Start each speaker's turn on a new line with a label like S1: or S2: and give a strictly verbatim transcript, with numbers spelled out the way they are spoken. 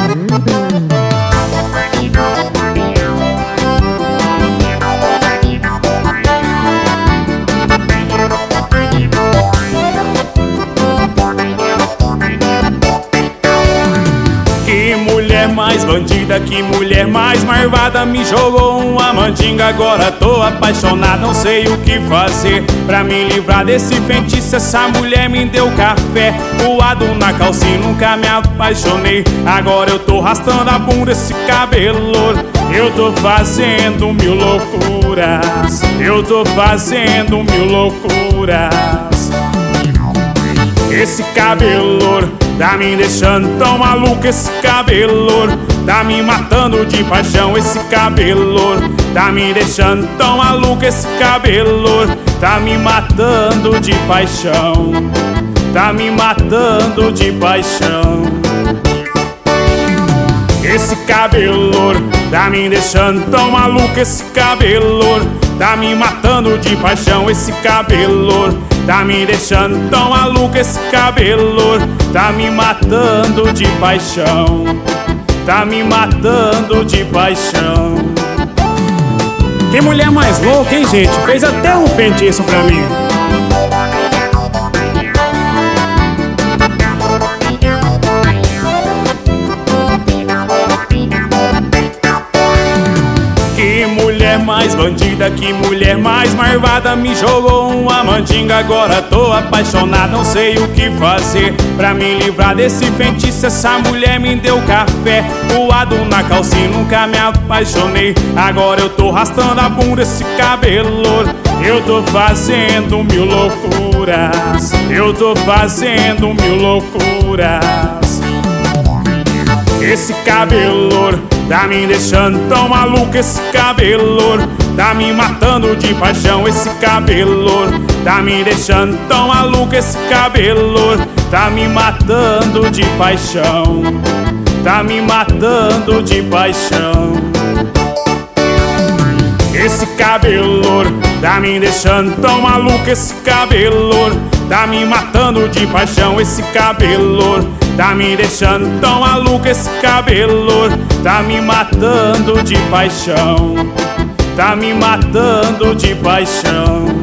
S1: Que mulher mais bandida, que mulher mais marvada, me jogou uma mandinga, agora tô apaixonado. Não sei o que fazer pra me livrar desse feitiço. Essa mulher me deu café coado na calcinha, nunca me apaixonei. Agora eu tô arrastando a bunda, esse cabelo. Eu tô fazendo mil loucuras, eu tô fazendo mil loucuras. Esse cabelo tá me deixando tão maluco, esse cabelo tá me matando de paixão. Esse cabelo tá me deixando tão maluco, esse cabelo tá me matando de paixão, tá me matando de paixão. Esse cabelo tá me deixando tão maluco, esse cabelo tá me matando de paixão. Esse cabelo tá me deixando tão maluco, esse cabelo tá me matando de paixão, tá me matando de paixão.
S2: Que mulher mais louca, hein, gente? Fez até um feitiço pra mim.
S1: Que mulher mais bandida, que mulher mais marvada, me jogou uma mandinga, agora tô apaixonado. Não sei o que fazer pra me livrar desse feitiço. Essa mulher me deu café coado na calcinha, nunca me apaixonei. Agora eu tô arrastando a bunda, esse cabelo. Eu tô fazendo mil loucuras, eu tô fazendo mil loucuras. Esse cabelo tá me deixando tão maluco, esse cabelo tá me matando de paixão. Esse cabelo tá me deixando tão maluco, esse cabelo tá me matando de paixão, tá me matando de paixão. Esse cabelo tá me deixando tão maluco, esse cabelo tá me matando de paixão. Esse cabelo tá me deixando tão maluco, esse cabelo tá me matando de paixão, tá me matando de paixão.